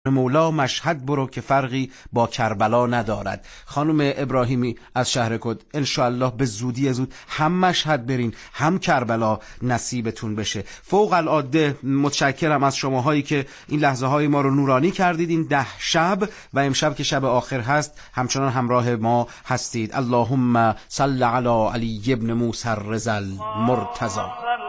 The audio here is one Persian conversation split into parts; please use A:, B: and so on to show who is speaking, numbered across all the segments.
A: مولا مشهد برو که فرقی با کربلا ندارد. خانم ابراهیمی از شهر کد، انشاءالله به زودی زود هم مشهد برین هم کربلا نصیبتون بشه. فوق العاده متشکرم از شماهایی که این لحظه های ما رو نورانی کردید این 10 شب و امشب که شب آخر هست همچنان همراه ما هستید. اللهم صل علی علی ابن موسی الرضا المرتضی.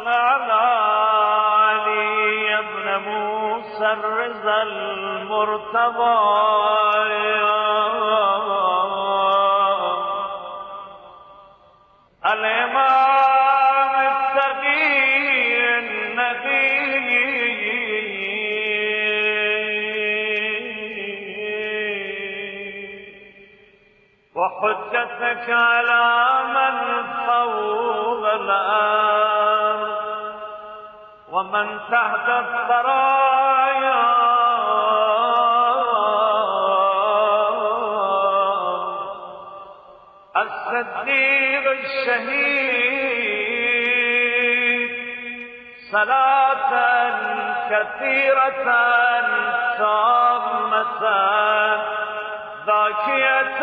B: الرضا المرتضى الإمام التقي النبي وحجتك على من فوق الأرض ومن تحت الثرايا الصديق الشهيد صلاة كثيرة تامة ذاكية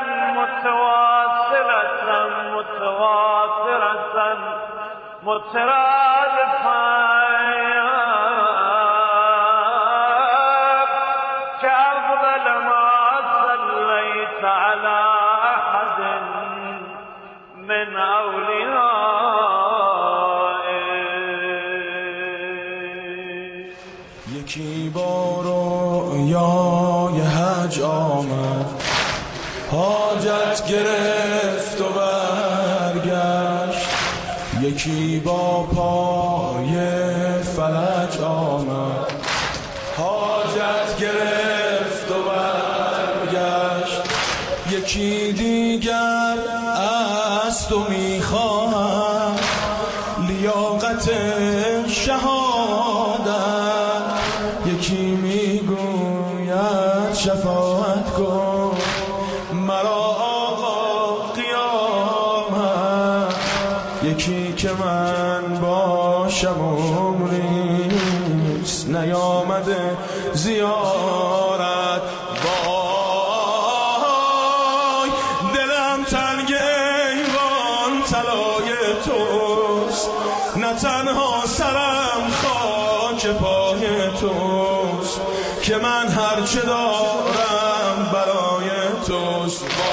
B: متواصلة متواترة مترادفة كأفضل ما صليت على أحد من أوليائك.
C: یکی با رویای حج آمد، حاجت گرفت و برگشت. یکی با پای فلج آمد، حاجت گرفت و برگشت. یکی دیگر است و میخواهم لیاقت شهادت. یکی میگوید شفاعت کن مرا آقا قیامت. یکی که من باشم عمریست نیامده زیارت. وای دلم تنگ ایوان طلای توست، نه تنها سرم خاک پای توست که من هرچه دارم برای توست. وای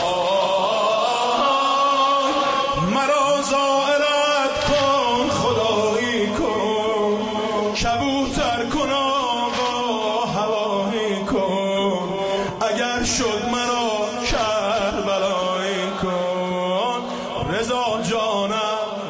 C: مرا زائرت کن خدایی کن، کبوتر کن آقا هوایی کن. اگر شد مرا کربلایی کن رضا جانم.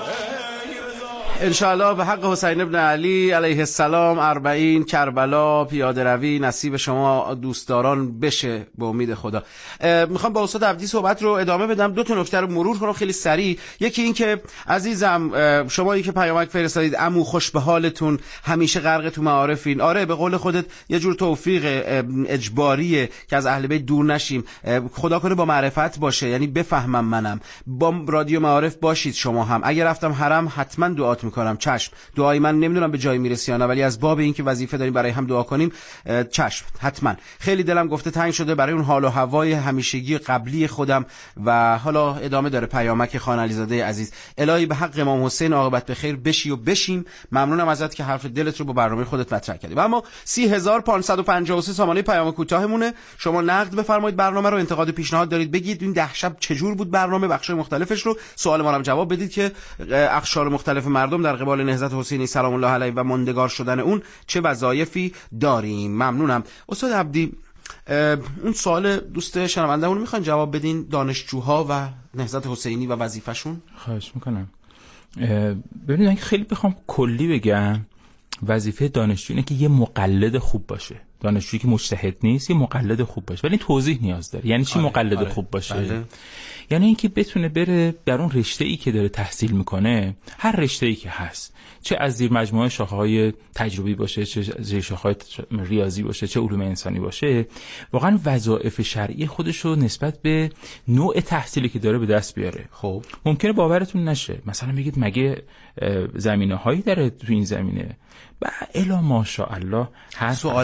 A: انشاءالله به حق حسین ابن علی علیه السلام 40 کربلا پیاده روی نصیب شما دوستداران بشه به امید خدا. میخوام با استاد عبدی صحبت رو ادامه بدم. 2 نکته رو مرور کنم خیلی سریع. یکی این که عزیزم شمایی که پیامک فرستادید عمو خوش به حالتون، همیشه غرق تو معارفین. آره به قول خودت یه جور توفیق اجباریه که از اهل بیت دور نشیم. خدا کنه با معرفت باشه، یعنی بفهمم منم. با رادیو معارف باشید شما هم. اگر رفتم حرم حتما دعات میکنم. چشم. دعای من نمیدونم به جایی میرسه یا نه، ولی از باب این که وظیفه داریم برای هم دعا کنیم چشم حتما. خیلی دلم گفته تنگ شده برای اون حال و هوای همیشگی قبلی خودم و حالا ادامه داره پیامک خان علیزاده عزیز. الهی به حق امام حسین عاقبت به خیر بشی و بشیم. ممنونم ازت که حرف دلت رو با برنامه خودت مطرح کردی. و اما 30553 سامانه پیام کوتاهمونه. شما نقد بفرمایید برنامه رو، انتقاد پیشنهاد دارید بگید. این 10 شب چجور بود برنامه، بخشای مختلفش رو، سوال ما رو جواب بدید که اقشار مختلف مردم در قبال نهضت حسینی سلام الله علیه و ماندگار شدن اون چه وظایفی داریم. ممنونم. استاد عبدی اون سوال دوست شنوندهمون میخوان جواب بدین، دانشجوها و نهضت حسینی و وظیفه‌شون؟
D: خواهش میکنم. ببینید اگه خیلی بخوام کلی بگم، وظیفه دانشجو اینه که یه مقلد خوب باشه. دانشجویی که مجتهد نیست یه مقلد خوب باشه، ولی توضیح نیاز داره. یعنی چی مقلد خوب باشه؟ بله. یعنی اینکه بتونه بره در اون رشته‌ای که داره تحصیل میکنه، هر رشته‌ای که هست، چه از زیر مجموعه شاخه‌های تجربی باشه، چه زیر شاخه‌های ریاضی باشه، چه علوم انسانی باشه، واقعا وظایف شرعی خودش رو نسبت به نوع تحصیلی که داره به دست بیاره. خب ممکنه باورتون نشه، مثلا بگید مگه زمینه‌هایی داره تو این زمینه؟ با الا ماشاءالله. هر
A: سوالا رو یه جور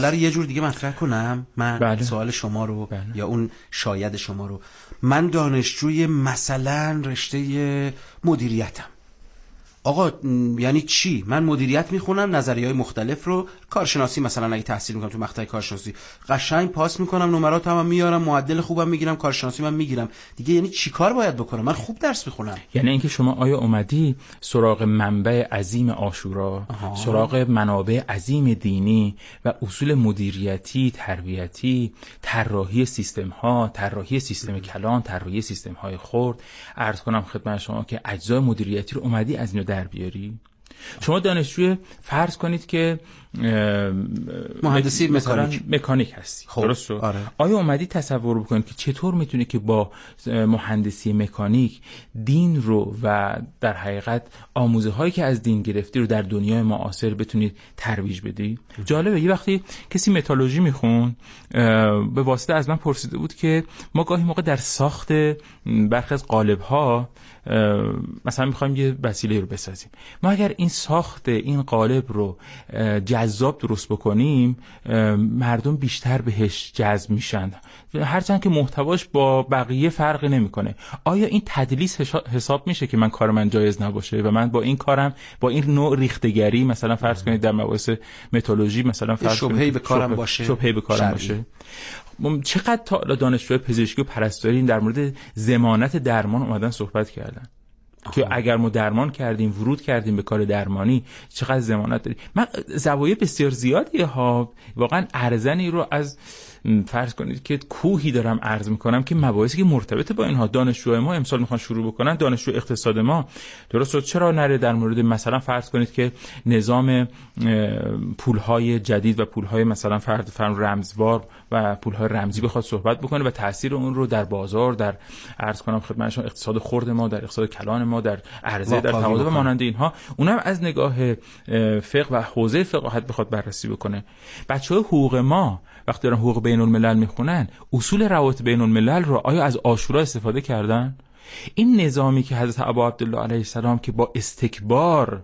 A: جور دیگه مطرح کنم من؟
D: بله.
A: سوال شما رو یا اون شاید شما رو. من دانشجوی مثلا رشته مدیریتم. آقا یعنی چی؟ من مدیریت میخونم، نظریه‌های مختلف رو، کارشناسی مثلا اگه تحصیل میکنم تو مقطع کارشناسی قشنگ پاس میکنم، نمراتم میارم، معدل خوبم میگیرم، کارشناسی من میگیرم دیگه. یعنی چی کار باید بکنم؟ من خوب درس میخونم.
D: یعنی اینکه شما آیا اومدی سراغ منبع عظیم عاشورا، سراغ منابع عظیم دینی و اصول مدیریتی، تربیتی، طراحی سیستم ها، طراحی سیستم کلان، طراحی سیستم های خرد، عرض کنم خدمت شما که اجزای مدیریتی رو اومدی از اینو در بیاری؟ شما دانشجوی فرض کنید که
A: مهندسی
D: مکانیک هستی،
A: خب.
D: درست شد؟
A: آره.
D: آیا اومدی تصور بکنید که چطور میتونه که با مهندسی مکانیک دین رو و در حقیقت آموزه هایی که از دین گرفتی رو در دنیای معاصر بتونید ترویج بدی؟ جالبه یه وقتی کسی متالورژی میخون به واسطه از من پرسیده بود که ما گاهی موقع در ساخت برخی از قالب ها مثلا میخوایم یه وسیله رو بسازیم، ما اگر این ساخت این قالب رو جذاب درست بکنیم مردم بیشتر بهش جذب میشن، هرچند که محتواش با بقیه فرقی نمیکنه. آیا این تدلیس حساب میشه که کار من جایز نباشه و من با این کارم با این نوع ریختگری مثلا فرض کنید در مباحث متالورژی مثلا فرض کنید شبهه‌ای به کارم باشه؟ چقدر تا دانشجوی پزشکی و پرستاری در مورد ضمانت درمان اومدن صحبت کردن که اگر ما درمان کردیم، ورود کردیم به کار درمانی، چقدر ضمانت داریم. من زوایای بسیار زیادی ها واقعا ارزنی رو از فرض کنید که کوهی دارم عرض میکنم که مباحثی که مرتبط با اینها. دانشجوهای ما امسال میخوان شروع بکنن، دانشجو اقتصاد ما درست چرا نره در مورد مثلا فرض کنید که نظام پولهای جدید و پولهای مثلا فرد رمزوار و پولهای رمزی بخواد صحبت بکنه و تاثیر اون رو در بازار، در عرض کنم خدمتشون اقتصاد خرد ما، در اقتصاد کلان ما، در عرضه، در تقاضا و مانند اینها، اونم از نگاه فقه و حوزه فقاهت بخواد بررسی بکنه. بچهای حقوق ما وقتی دارن حقوق بین الملل میخونن اصول روابط بین الملل رو آیا از عاشورا استفاده کردن؟ این نظامی که حضرت ابا عبدالله علیه السلام که با استکبار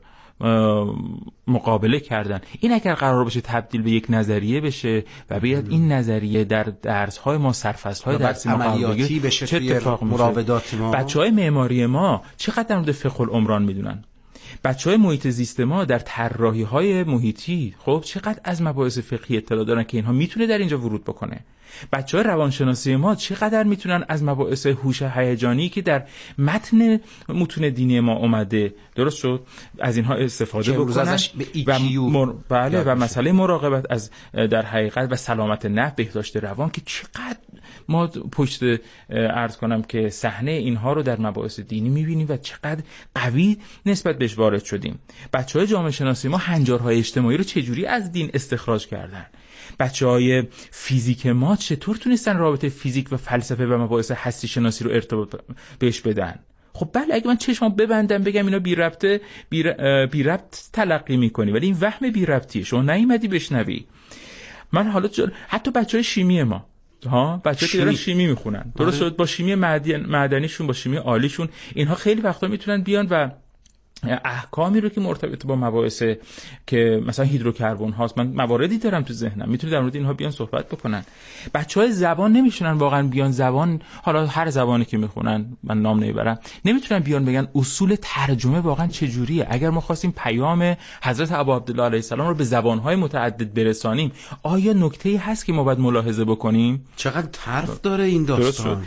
D: مقابله کردن، این اگر قرار باشه تبدیل به یک نظریه بشه و بیاد این نظریه در درس‌های ما، سرفصل‌های درسی ما
A: عملیاتی بشه، چه اتفاقی میفته؟ مراودات ما،
D: بچه‌های معماری ما چقدر در مورد فقه العمران میدونن؟ بچه‌های محیط زیست ما در طراحی‌های محیطی خب چقدر از مباحث فقهی اطلاع دارن که اینها میتونه در اینجا ورود بکنه؟ بچه‌های روانشناسی ما چقدر میتونن از مباحث هوش هیجانی که در متن متون دینی ما اومده درست شد از اینها استفاده بکنن و مسئله مراقبت از در حقیقت و سلامت نفس، بهداشت روان که چقدر ما پشت عرض کنم که صحنه اینها رو در مباحث دینی میبینیم و چقدر قوی نسبت بهش وارد شدیم. بچه‌های جامعه شناسی ما هنجارهای اجتماعی رو چجوری از دین استخراج کردن؟ بچه‌های فیزیک ما چطور تونستن رابطه فیزیک و فلسفه و مباحث هستی شناسی رو ارتباط بهش بدن؟ خب بله اگه من چشمم ببندم بگم اینا بی ربط تلقی میکنی، ولی این وهم بی ربطیه، شما نیومدی بشنوی. من حالا حتی بچه‌های شیمی ما بچه‌ها که دارن شیمی میخونن درست شد با شیمی معدنیشون، با شیمی عالیشون، اینها خیلی وقتا میتونن بیان و احکامی رو که مرتبط با مباحث که مثلا هیدروکربن هاست، من مواردی دارم تو ذهنم، میتونه در مورد اینها بیان صحبت بکنن. بچهای زبان نمیشونن واقعا بیان زبان، حالا هر زبانی که میخونن من نام نمیبرم، نمیتونن بیان بگن اصول ترجمه واقعا چجوریه. اگر ما خواستیم پیام حضرت ابا عبدالله علیه السلام رو به زبانهای متعدد برسانیم، آیا نکته‌ای هست که ما باید ملاحظه بکنیم؟
A: چقدر طرف داره این داستان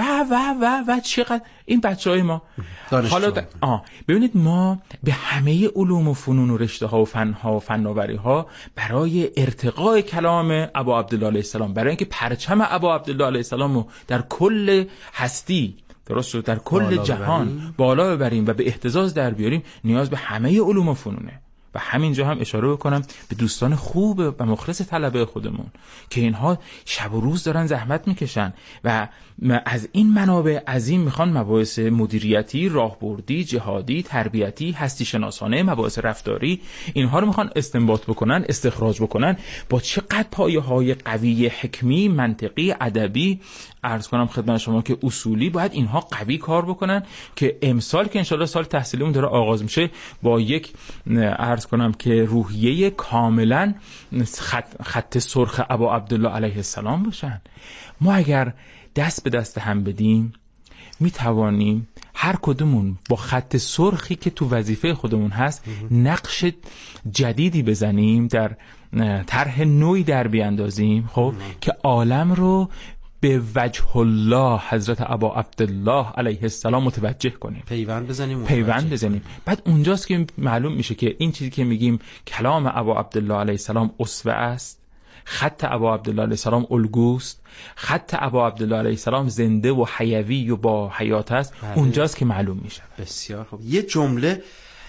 D: و چقدر این بچهای ما حالا ببینید ما به همه علوم و فنون و رشته‌ها و فن‌ها و فناوری‌ها برای ارتقاء کلام ابا عبدالله علیه السلام، برای اینکه پرچم ابا عبدالله علیه السلام رو در کل هستی درست شد در کل جهان بالا ببریم و به اهتزاز در بیاریم، نیاز به همه علوم و فنونه. و همینجا هم اشاره بکنم به دوستان خوب و مخلص طلبه خودمون که اینها شب و روز دارن زحمت میکشن و از این منابع عظیم میخوان مباحث مدیریتی، راهبردی، جهادی، تربیتی، هستی شناسانه، مباحث رفتاری، اینها رو میخوان استنباط بکنن، استخراج بکنن با چقدر پایه‌های قوی حکمی، منطقی، ادبی، عرض کنم خدمت شما که اصولی باید اینها قوی کار بکنن که امسال که انشالله سال تحصیلیمون داره آغاز میشه با یک عرض عرض کنم که روحیه کاملا خط سرخ ابا عبدالله علیه السلام باشن. ما اگر دست به دست هم بدیم می توانیم هر کدومون با خط سرخی که تو وظیفه خودمون هست نقش جدیدی بزنیم، در طرح نوعی در بیاندازیم، خب که عالم رو به وجه الله حضرت ابا عبدالله علیه السلام متوجه کنیم، پیوند بزنیم. بعد اونجاست که معلوم میشه که این چیزی که میگیم کلام ابا عبدالله علیه السلام اسوه است، خط ابا عبدالله علیه السلام الگوست، خط ابا عبدالله علیه السلام زنده و حیوی و با حیات است. اونجاست که معلوم میشه.
A: بسیار خوب. یه جمله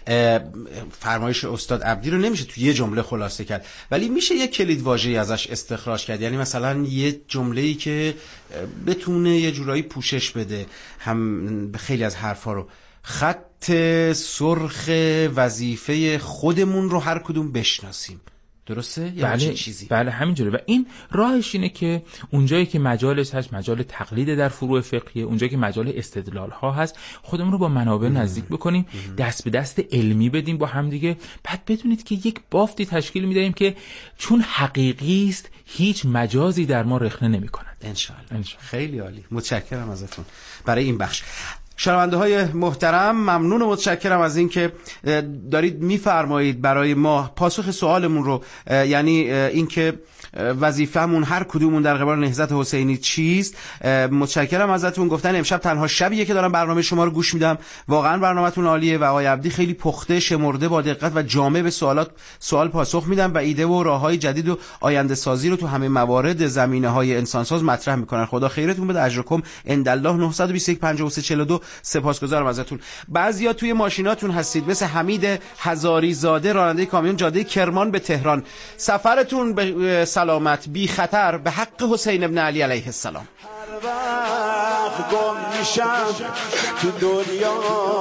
A: فرمایش استاد عبدی رو نمیشه تو یه جمله خلاصه کرد، ولی میشه یه کلید واژه‌ای ازش استخراج کرد. یعنی مثلا یه جمله‌ای که بتونه یه جورایی پوشش بده هم خیلی از حرفا رو. خط سرخ وظیفه خودمون رو هر کدوم بشناسیم. درسته؟
D: بله چیزی. بله همینجوره. و این راهش اینه که اونجایی که مجالش هست، مجال تقلید در فروع فقهیه، اونجایی که مجال استدلال ها هست، خودمون رو با منابع نزدیک بکنیم، دست به دست علمی بدیم با هم دیگه. بعد بدونید که یک بافتی تشکیل میدهیم که چون حقیقی است هیچ مجازی در ما رخنه نمی‌کند.
A: انشاءالله. خیلی عالی. متشکرم ازتون برای این بخش. شنونده های محترم، ممنون و متشکرم از این که دارید میفرمایید برای ما پاسخ سوالمون رو، یعنی این که وظیفه‌مون هر کدومون در قبال نهضت حسینی چیست. متشکرم ازتون. گفتن امشب تنها شبیه که دارم برنامه شما رو گوش میدم. واقعا برنامه‌تون عالیه و آقای عبدی خیلی پخته، شمرده، با دقت و جامع به سوال پاسخ میدن و ایده و راههای جدید و آینده سازی رو تو همه موارد زمینه‌های انسانساز مطرح میکنن. خدا خیرتون بده. اجرکم عندالله. 921 5342. سپاسگزارم ازتون. بعضیا توی ماشیناتون هستید مثل حمید هزاری زاده، راننده کامیون، جاده کرمان به تهران. سفرتون به سلامت، بی خطر، به حق حسین ابن علی علیه السلام.
C: هر وقت گم میشم تو دنیا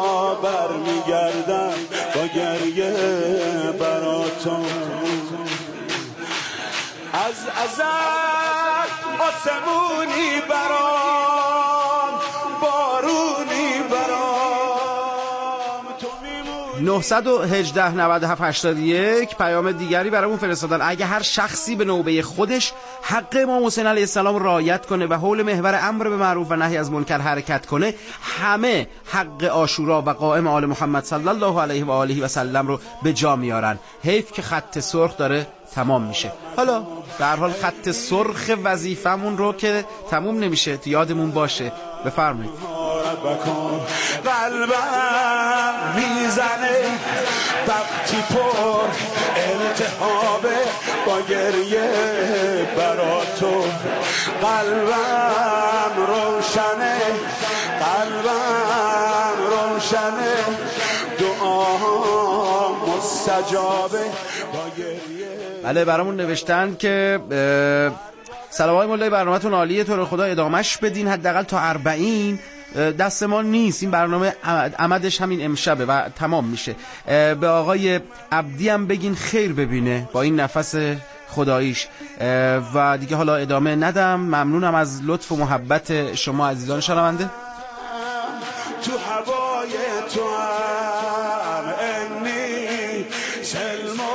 C: برمیگردم با گریه براتون. از ازل آسمونی برام، بارونی برام، تو میمونی.
A: 918 97 81 پیام دیگری برامون فرستادن. اگه هر شخصی به نوبه خودش حق امام حسین علیه السلام رعایت کنه و حول محور امر به معروف و نهی از منکر حرکت کنه، همه حق عاشورا و قائم آل محمد صلی الله علیه و آله و سلم رو به جا میارن. حیف که خط سرخ داره تمام میشه. حالا به هر حال خط سرخ وظیفمون رو که تموم نمیشه تو یادمون باشه. بفرمایید.
C: قلبم میزنه وقتی پر التهابه با گریه براتو. قلبم روشنه، قلبم روشنه، دعا مستجابه با گریه.
A: بله برامون نوشتن که سلام های مولای برنامه‌تون عالیه، تو رو خدا ادامهش بدین حداقل تا 40. دست ما نیست، این برنامه عمدش همین امشبه و تمام میشه. به آقای عبدی هم بگین خیر ببینه با این نفس خداییش و دیگه حالا ادامه ندم. ممنونم از لطف و محبت شما عزیزان شنونده.
C: تو هوای تو هم انی سلما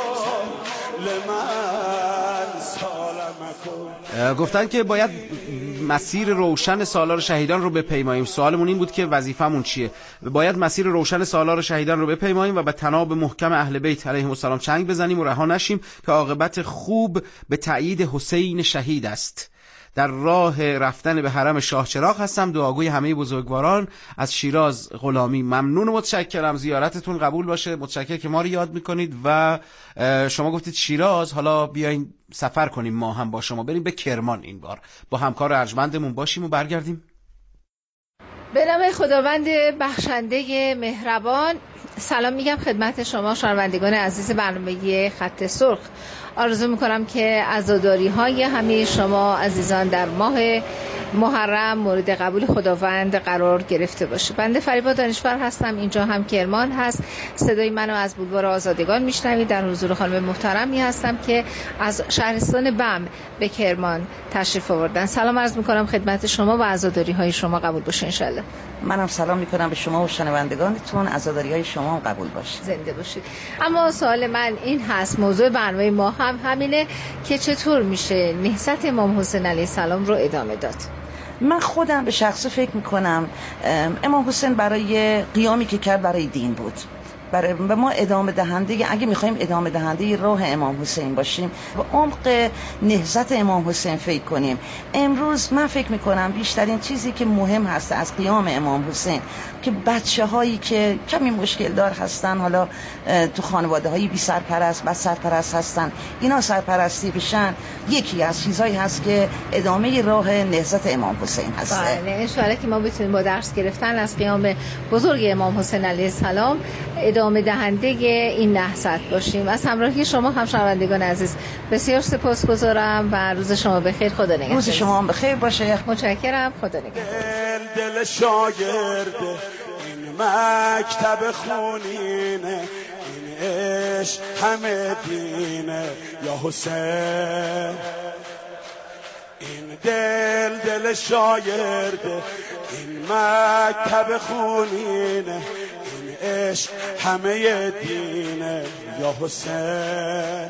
C: لمن سالمکن.
A: گفتن که باید مسیر روشن سالار شهیدان رو بپیماییم. سوالمون این بود که وظیفمون چیه؟ باید مسیر روشن سالار شهیدان رو بپیماییم و به طناب محکم اهل بیت علیهم السلام چنگ بزنیم و رها نشیم که عاقبت خوب به تأیید حسین شهید است. در راه رفتن به حرم شاه چراغ هستم. دعاگوی همه بزرگواران از شیراز غلامی. ممنون و متشکرم. زیارتتون قبول باشه. متشکرم که ما رو یاد میکنید و شما گفتید شیراز، حالا بیاین سفر کنیم ما هم با شما، بریم به کرمان این بار با همکار ارجمندمون باشیم و برگردیم.
E: به نام خداوند بخشنده مهربان. سلام میگم خدمت شما شنوندگان عزیز برنامه خط سرخ. آرزو میکنم که عزاداری های همه شما عزیزان در ماه محرم مورد قبول خداوند قرار گرفته باشه. بنده فریبا دانشور هستم، اینجا هم کرمان هست. صدای منو از بولوار آزادگان میشنوید. در حضور خانم محترمی هستم که از شهرستان بم به کرمان تشریف آوردن. سلام عرض میکنم خدمت شما و عزاداری‌های شما قبول باشه انشالله.
F: منم سلام میکنم به شما و شنوندگانتون، عزاداری‌های شما هم قبول باشه.
E: زنده باشید. اما سوال من این هست، موضوع برنامه ما هم همینه که چطور میشه نهضت امام حسین علیه السلام رو ادامه داد.
F: من خودم به شخصه فکر میکنم امام حسین برای قیامی که کرد برای دین بود. برای ما ادامه دهنده، اگه میخوایم ادامه دهنده راه امام حسین باشیم و عمق نهضت امام حسین فکر کنیم. امروز من فکر میکنم بیشترین چیزی که مهم هست از قیام امام حسین که بچه هایی که کمی مشکل دار هستن، حالا تو خانواده هایی بی سرپرست بس سرپرست هستن، اینا سرپرستی بشن، یکی از چیزهایی هست که ادامه راه نهضت امام حسین هست.
E: بله انشاءالله که ما بتونیم با درس گرفتن از قیام بزرگ امام حسین علیه السلام ادامه دهنده این نهضت باشیم. از همراهی شما هم شنوندگان عزیز بسیار سپاسگزارم و روز شما بخیر. خدا نگهدار.
F: روز شما هم بخیر باشه.
E: متشکرم. خدا نگهدار.
C: دل شاگرد این مکتب خونینه، این عشق همه دینه یا حسین. این دل شاگرد این مکتب خونینه، این عشق همه دینه یا حسین.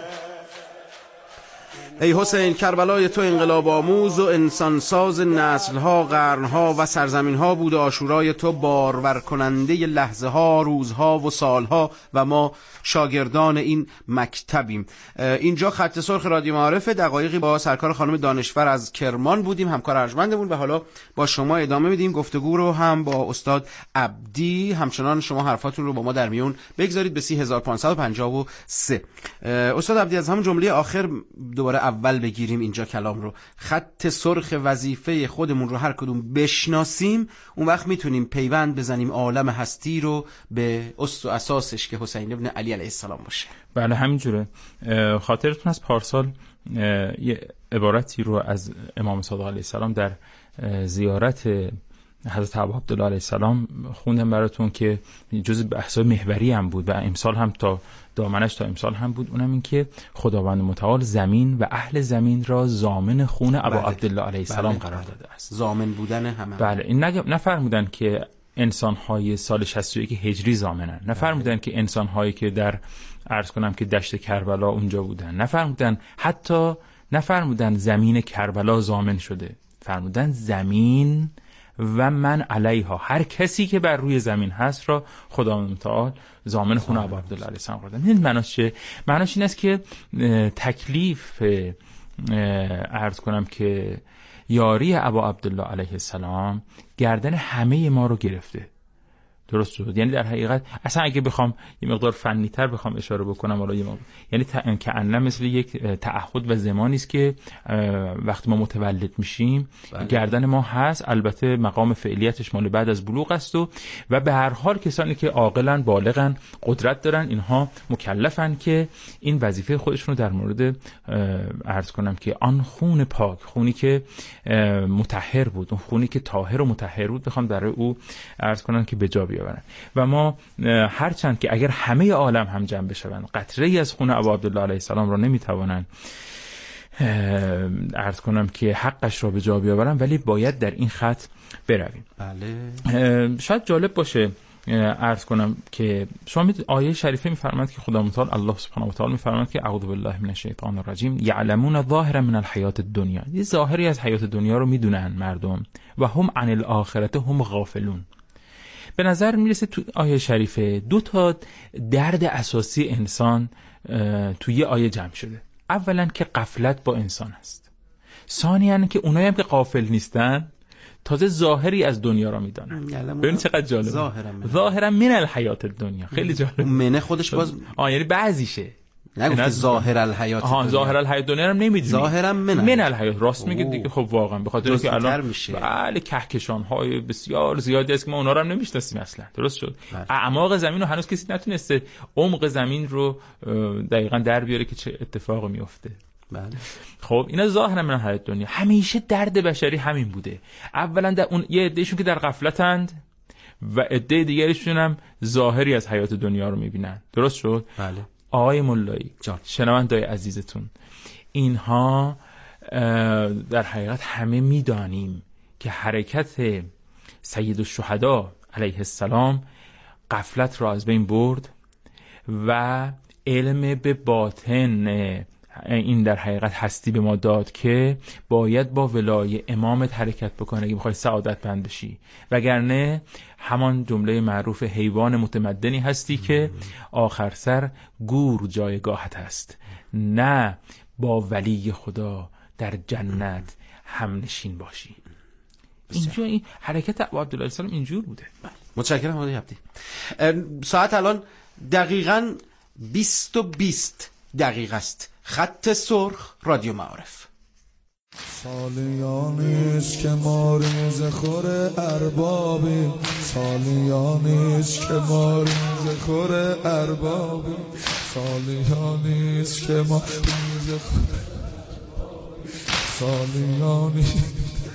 A: ای حسین کربلای تو انقلاب آموز و انسانساز نسل‌ها، قرن‌ها و سرزمین‌ها بود. عاشورای تو بارور کننده لحظه ها، روزها و سالها و ما شاگردان این مکتبیم. اینجا خط سرخ رادیو معارف. دقایقی با سرکار خانم دانشور از کرمان بودیم، همکار ارجمندمون، و حالا با شما ادامه میدیم گفتگو رو هم با استاد عبدی. همچنان شما حرفاتون رو با ما در میون بگذارید به 3553. استاد عبدی از همون جمله آخر دوباره اول بگیریم اینجا کلام رو. خط سرخ وظیفه خودمون رو هر کدوم بشناسیم، اون وقت میتونیم پیوند بزنیم عالم هستی رو به اصل و اساسش که حسین ابن علی علیه السلام باشه.
D: بله همینجوره. خاطرتون از پارسال یه عبارتی رو از امام صادق علیه السلام در زیارت حضرت ابا عبدالله علیه السلام خوندم براتون که جزء بحث‌های محوری هم بود و امسال هم تا دامنش تا امسال هم بود. اونم این که خداوند متعال زمین و اهل زمین را ضامن خون ابا عبدالله علیه السلام قرار داده است.
A: ضامن بودن همه.
D: بله این نفرمودن که انسان‌های سال 61 هجری ضامنن، نفرمودن که انسان‌هایی که در عرض کنم که دشت کربلا اونجا بودن، نفرمودن زمین کربلا ضامن شده، فرمودن زمین و من علیها، هر کسی که بر روی زمین هست را خداوند متعال ضامن خون ابا عبدالله علیه السلام قرار داد. این معناش چه؟ معناش این است که تکلیف عرض کنم که یاری ابا عبدالله علیه السلام گردن همه ما رو گرفته. درست شد؟ یعنی در حقیقت اصلا اگه بخوام یه مقدار فنی تر بخوام اشاره بکنم، حالا یعنی کأنه مثل یک تعهد و زمانی است که وقتی ما متولد میشیم گردن ما هست. البته مقام فعلیتش مال بعد از بلوغ است و به هر حال کسانی که عاقلن، بالغن، قدرت دارن، اینها مکلفن که این وظیفه خودشون رو در مورد عرض کنم که آن خون پاک، خونی که مطهر بود، اون خونی که طاهر و مطهر بود، بخوام در او عرض کنم که به جا بیارن. و ما هرچند که اگر همه عالم هم جمع بشوند قطره‌ای از خون ابا عبدالله علیه السلام را نمیتوانند عرض کنم که حقش را به جا بیاورن، ولی باید در این خط برویم.
A: بله.
D: شاید جالب باشه عرض کنم که شما آیه شریفه میفرماید که خدا متعال الله سبحانه و تعالی میفرماید که اعوذ بالله من الشیطان الرجیم یعلمون ظاهرا من الحیات الدنیا، یه ظاهری از حیات دنیا رو میدونن مردم، و هم عن الاخرة هم غافلون. به نظر میرسه تو آیه شریفه دو تا درد اساسی انسان تو یه آیه جمع شده. اولا که غفلت با انسان است، ثانیاً که اونایی هم که غافل نیستن تازه ظاهری از دنیا را میدانن. ببین چقدر جالب. ظاهرا من الحیات الدنیا. خیلی جالب.
A: منه خودش باز
D: یعنی بعضیشه.
A: نگفت ظاهر الحیات دنیا.
D: ظاهر الحیات دنیا رو نمیدونی.
A: ظاهرا
D: من الحیات. راست میگه دیگه. خب واقعا به خاطر اینکه الان
A: بله
D: کهکشان های بسیار زیادی است که ما اونا رو هم نمیشناسیم اصلا. درست شد. اعماق زمین رو هنوز کسی نتونسته عمق زمین رو دقیقاً در بیاره که چه اتفاقی میفته.
A: بله.
D: خب اینا ظاهرا من حیات دنیا. همیشه درد بشری همین بوده. اولا در اون یه عدهشون که در غفلتند و عده دیگرشون هم ظاهری از حیات دنیا رو میبینن. درست شد؟
A: بله.
D: آقای ملایی جان، شنونده‌های عزیزتون، اینها در حقیقت همه میدانیم که حرکت سید الشهدا علیه السلام غفلت را از بین برد و علم به باطن این در حقیقت هستی به ما داد که باید با ولای امامت حرکت بکنه اگه بخوای سعادتمند بشی، وگرنه همان جمله معروف حیوان متمدنی هستی که آخر سر گور جایگاهت است، نه با ولی خدا در جنت هم نشین باشی. اینجا این حرکت ابو عبدالله السلام اینجور بوده.
A: متشکرم آقای عبدی. ساعت الان دقیقاً 20:20 است. خط سرخ رادیو معارف.
G: سالیانیست که ما ریزه خور اربابی، سالیانیست که ما ریزه خور اربابی، سالیانیست که ما ریزه خور سالیانیست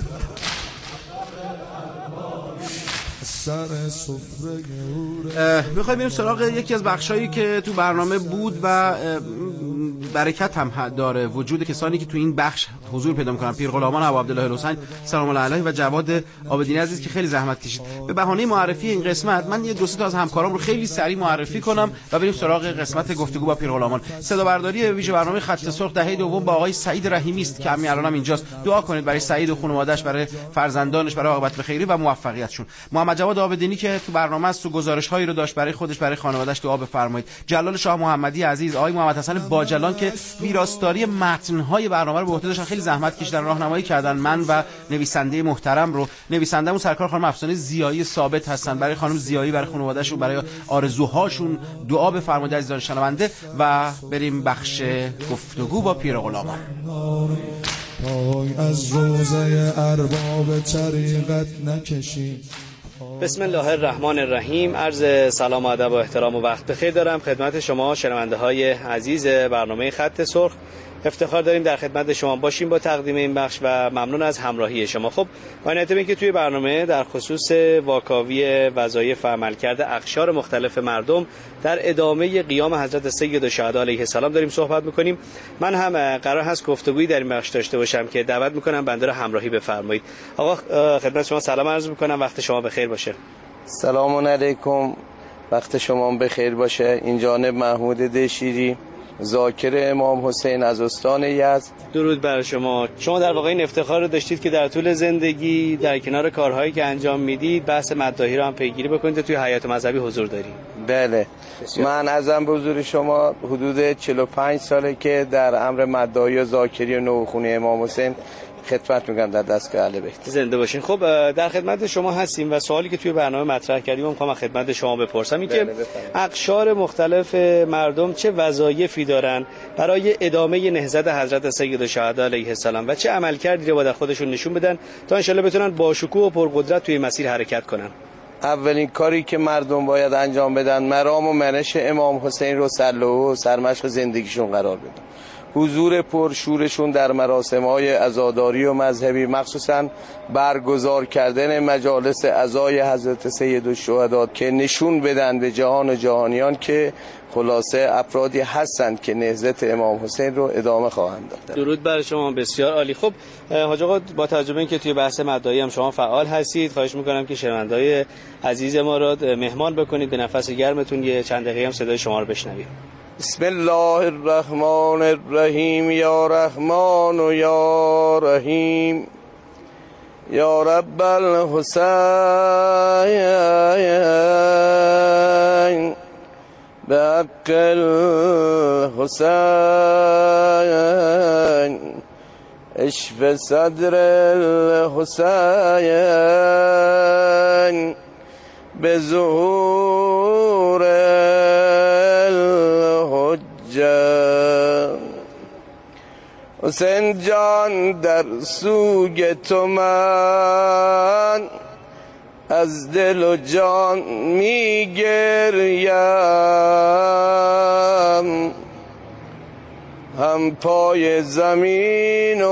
A: میخوایم بریم سراغ یکی از بخشایی که تو برنامه بود و برکت هم داره، وجود کسانی که تو این بخش حضور پیدا میکنن. پیرغلامان ابو عبدالله الحسین سلام الله علیه و جواد عابدینی عزیز که خیلی زحمت کشید. به بهانه معرفی این قسمت من یه دو سه تا از همکارام رو خیلی سریع معرفی کنم و بریم سراغ قسمت گفتگو با پیرغلامان. صدا برداری ویژه برنامه خط سرخ دهه دوم با آقای سعید رحیمی است که همین الانم اینجاست. دعا کنید برای سعید و خانواده‌اش، برای فرزندانش، برای عاقبت بخیری و موفقیتشون. محمد جواد عابدینی که تو برنامه است، تو گزارش‌هایی رو داشت برای خودش، برای خانواده‌اش دعا بفرمایید. جلال شاه محمدی عزیز، آقای محمد حسن باجلان که ویراستاری متن‌های برنامه رو به عهده داشتن، خیلی زحمت کشیدن، راهنمایی کردن من و نویسنده محترم رو. نویسنده‌مون سرکار خانم افسانه زیایی ثابت هستن. برای خانم زیایی، برای خانواده‌شون، برای آرزوهاشون دعا بفرمایید عزیزان شنونده. و بریم بخش گفتگو با پیرغلامان.
G: از روزه ارباب طریقت نکشید.
H: بسم الله الرحمن الرحیم. عرض سلام و ادب و احترام و وقت بخیر دارم خدمت شما شنونده های عزیز برنامه خط سرخ. افتخار داریم در خدمت شما باشیم با تقدیم این بخش و ممنون از همراهی شما. خب با این که توی برنامه در خصوص واکاوی وظایف و عملکرد اقشار مختلف مردم در ادامه قیام حضرت سید الشهدا علیه السلام داریم صحبت میکنیم. من هم قرار هست گفتگویی در این بخش داشته باشم که دعوت میکنم بنده را همراهی بفرمایید. آقا خدمت شما سلام عرض میکنم، وقت شما بخیر باشه.
I: سلام علیکم، وقت شما بخیر باشه. این جانب محمود دشیری، ذاکر امام حسین از استان یزد.
H: درود بر شما. شما در واقع این افتخار رو داشتید که در طول زندگی در کنار کارهایی که انجام میدید بحث مداحی رو هم پیگیری بکنید، توی حیات مذهبی حضور دارید.
I: بله من ازم به حضور شما حدود 45 ساله که در امر مداحی و ذاکری و نوخونی امام حسین خدمت میکنم در دستگاه اهل بیت.
H: زنده باشین. خب در خدمت شما هستیم و سوالی که توی برنامه مطرح کردیم میخوام خدمت شما بپرسم این که اقشار مختلف مردم چه وظایفی دارن برای ادامه نهضت حضرت سید الشهدا علیه السلام و چه عملکردی رو باید خودشون نشون بدن تا ان شاءالله بتونن با شکوه و پرقدرت توی مسیر حرکت کنن.
I: اولین کاری که مردم باید انجام بدن مرام و منش امام حسین رو سلوه و سرمشق زندگیشون قرار بدن. حضور پرشورشون در مراسم‌های عزاداری و مذهبی، مخصوصاً برگزار کردن مجالس عزای حضرت سید الشهدا که نشون بدن به جهان و جهانیان که خلاصه افرادی هستند که نهضت امام حسین رو ادامه خواهند داد.
H: درود بر شما، بسیار عالی. خب حاج آقا با توجه به اینکه توی بحث مداحی هم شما فعال هستید، خواهش می‌کنم که شنونده‌های عزیز ما را مهمان بکنید، به نفس گرمتون یه چند دقیقه هم صدای شما رو بشنویم.
I: بسم الله الرحمن الرحیم. یا رحمان و یا رحیم یا رب الحسین به حق الحسین اشف صدر الحسین به ظهور حسین جان در سوگ تو من از دل و جان می گریم. هم پای زمین و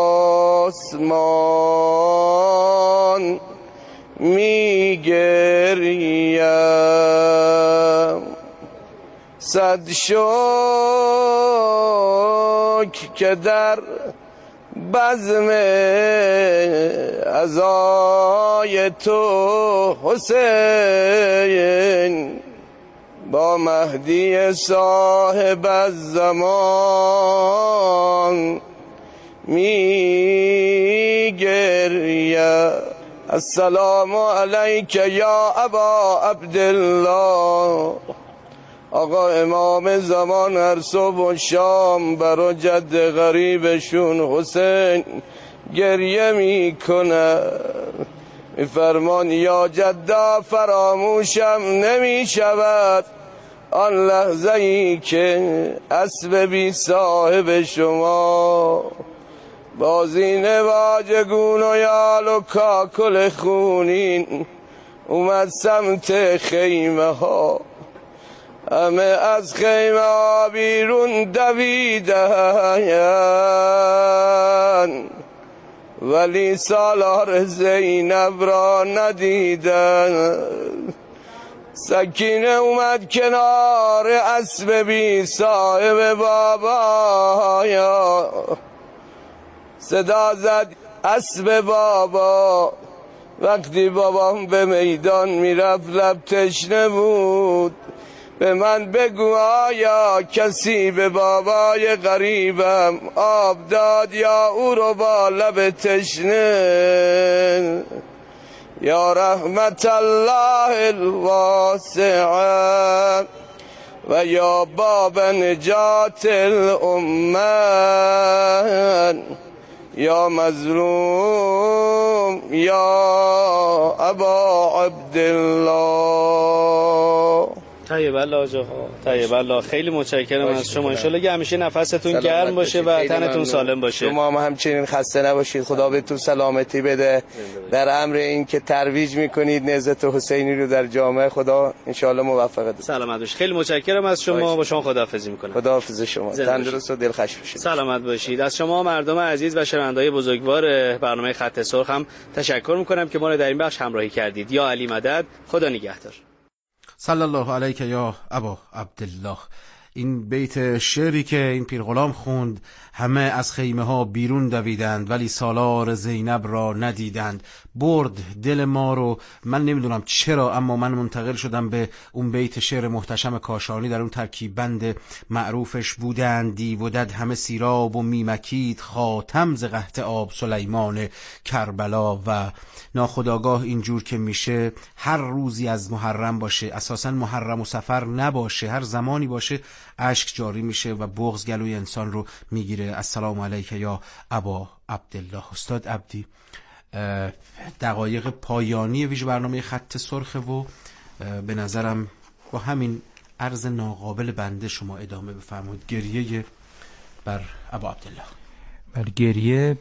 I: آسمان میگریم. صد شکر که در بزم عزای تو حسین با مهدی صاحب الزمان میگریم. السلام علیک یا ابا عبدالله. آقا امام زمان هر صبح و شام برا جد غریبشون حسین گریه میکنه، میفرمان یا جدا فراموشم نمیشود آن لحظه ای که اسب بی صاحب شما بازینه واجگون و یال و کاکل خونین اومد سمت خیمه ها. همه از خیمه ها بیرون دویدن ولی سالار زینب را ندیدن. سکینه اومد کنار اسب بی صاحب بابا، صدا زد اسب بابا. وقتی بابام به میدان میرفت لب تشنه بود. به من بگو آیا کسی به بابای غریبم آب داد یا او رو با لب تشنه؟ یا رحمت الله الواسعه و یا باب نجات الامه یا مظلوم یا ابا عبدالله.
H: طیب الله آقا، طیب الله. خیلی متشکرم از شما. ان شاءالله که همیشه نفستون گرم باشه و تنتون سالم باشه.
I: شما هم همچنین خسته نباشید. خدا بهتون سلامتی بده در امر این که ترویج میکنید نهضت حسینی رو در جامعه. خدا ان شاءالله موفق بده.
H: سلامت باشید. خیلی متشکرم از شما. با شما خداحافظی میکنم.
I: خداحافظ شما. تندرست و دلخوش باشید.
H: سلامت باشید. از شما مردم عزیز و شنونده‌های بزرگوار برنامه خط سرخ هم تشکر میکنم که ما رو در این بخش همراهی کردید. یا علی مدد. خدا نگهدار.
A: صلی الله علیک یا ابا عبدالله. این بیت شعری که این پیرغلام خوند، همه از خیمه ها بیرون دویدند ولی سالار زینب را ندیدند، برد دل ما رو. من نمیدونم چرا، اما من منتقل شدم به اون بیت شعر محتشم کاشانی. در اون ترکیب بند معروفش بودند دیو و دد همه سیراب و میمکید، خاتم ز قحط آب سلیمان کربلا. و ناخودآگاه اینجور که میشه هر روزی از محرم باشه، اساسا محرم و سفر نباشه، هر زمانی باشه اشک جاری میشه و بغض گلوی انسان رو میگیره. السلام علیک یا ابا عبدالله. استاد عبدی، دقایق پایانی ویژه برنامه خط سرخ و به نظرم با همین عرض ناقابل بنده شما ادامه بفرمایید. گریه بر ابا عبدالله.
D: بر گریه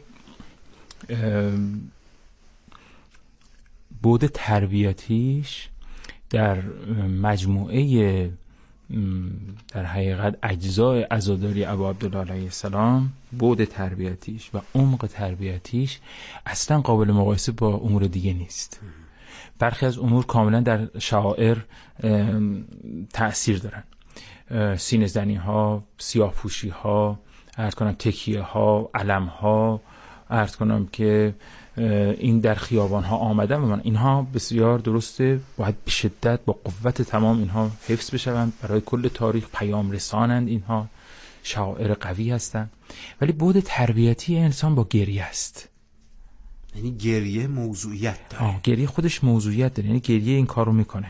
D: بود تربیتیش در مجموعه در حقیقت اجزای عزاداری ابا عبدالله علیه السلام، بود تربیتیش و عمق تربیتیش اصلا قابل مقایسه با امور دیگه نیست. برخی از امور کاملا در شعائر تأثیر دارن، سینه زنی ها، سیاه پوشی ها، عرض کنم تکیه ها، علم ها، عرض کنم که این در خیابان ها آمدن و من اینها بسیار درسته، باید به شدت با قوت تمام اینها حفظ بشوند، برای کل تاریخ پیام رسانند، اینها شعائر قوی هستند. ولی بود تربیتی انسان با گریه است.
A: یعنی گریه موضوعیت داره.
D: گریه خودش موضوعیت داره، یعنی گریه این کارو میکنه.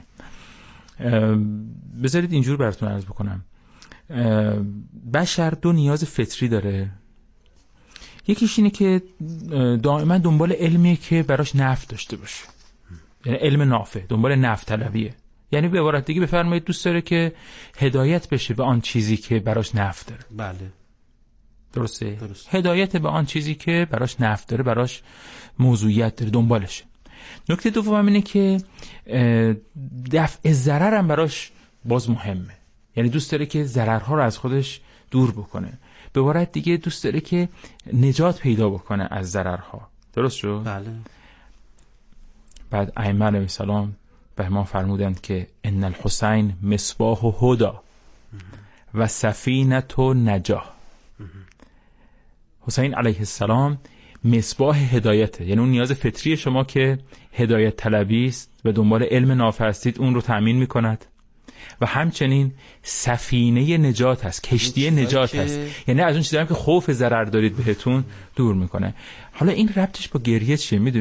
D: بذارید اینجور براتون عرض بکنم. بشر دو نیاز فطری داره. یکیش اینه که دائما دنبال علمیه که براش نفع داشته باشه، یعنی علم نافع، دنبال نفع طلبیه. یعنی به عبارت دیگه بفرمایید دوست داره که هدایت بشه به آن چیزی که براش نفع داره.
A: بله،
D: درسته. هدایت به آن چیزی که براش نفع داره، براش موضوعیت داره، دنبالشه. نکته دوم اینه که دفع ضرر هم براش باز مهمه، یعنی دوست داره که ضررها رو از خودش دور بکنه. به عبارت دیگه دوست داره که نجات پیدا بکنه از ضررها. درست شد؟
A: بله.
D: بعد ائمه علیهم السلام به ما فرمودند که ان الحسین مصباح هدا و سفینه نجاه. حسین علیه السلام مصباح هدایته، یعنی اون نیاز فطری شما که هدایت طلبی است و دنبال علم نافع هستید اون رو تأمین میکند و همچنین سفینه نجات هست، کشتی نجات هست، یعنی از اون چیزایی که خوف ضرر دارید بهتون دور میکنه. حالا این ربطش با گریه چیه؟